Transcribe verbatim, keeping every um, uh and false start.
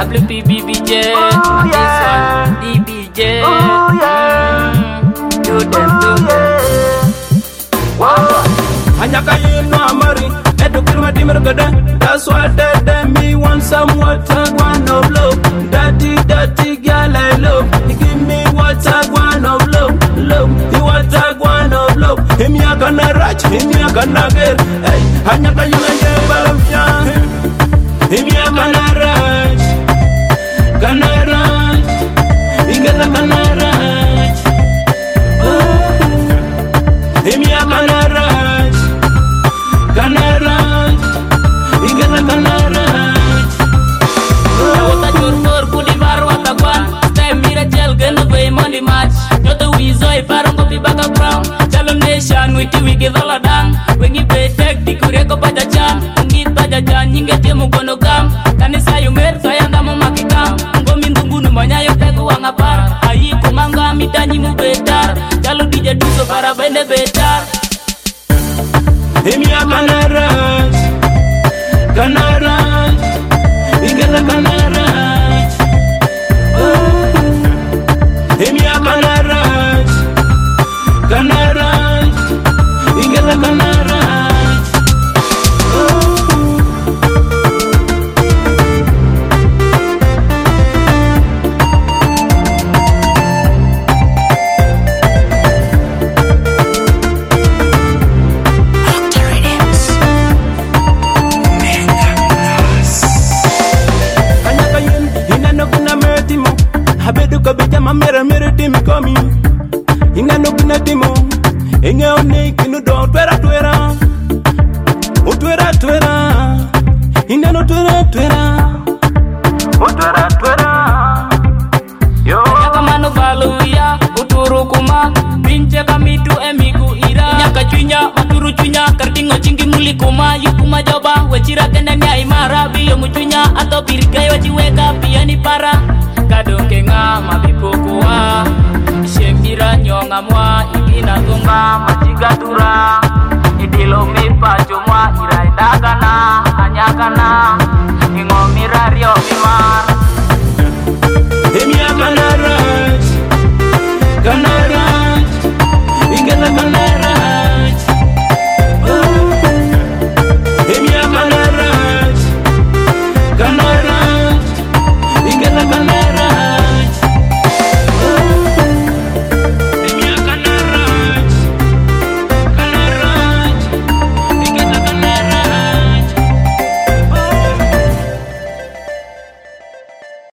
W P B B J, Oh, and yeah. this one D B J. Oh, yeah. Mm, do them, do them. Wow. Anyaka yino amari, edu kirma dimmer gada. That's why they, they me want some water, one of love. Dirty, dirty girl I love. You give me water, one of love, love. You water, one of love. Him ya gonna rach, him ya gonna get. Hey, anyaka yino ye balafya. Him ya gonna rach, gonna rach. Ingela gonna rach. Him ya gonna rach, gonna rach. Ingela gonna rach. Wata churmur kudi bar wata kwan. Stay mira gel gonna be money match. Yoto wizo e parongo pi baka brown. Chalo nation witi wiki dhola dang. Wengi be tek di kureko paja chan. Wengi paja chan nyinge tiemu gono gam. Kanisa yumer sayanda mo makikam. Ngomi ndungunu manya yo tegu wanga par. Ayi kumanga mitanyi mu betar. Chalo dija duso para bende betar. Him ya gonna rach, gonna rach. Ingela gonna rach. Him ya gonna rach, gonna rach. Ingela gonna rach. Anyaka yin, inano kuna mertimo. Habedu kabija mamera mere timi komi. Ingano kuna timo. Inge one kinu do twera twera. Utwera twera. Ingano twera twera. Utwera twera. Yo. Nyaka mano baluya, uturu kuma. Pinche kamitu emiku ira. Nyaka chunya, maturu chunya. Kartingo chingi muli kuma. Yukuma joba, wechira kenda nya imara. Biyo muchunya, ato pirikai wachiweka. Pia ni para. Kadonke nga mabipokuwa. Shemira nyonga mwa. Ikina tunga machigatura. Idilo mipa chumwa. Ira idagana, anyagana. Ingomira rio mimar. Him ya gonna rach, gonna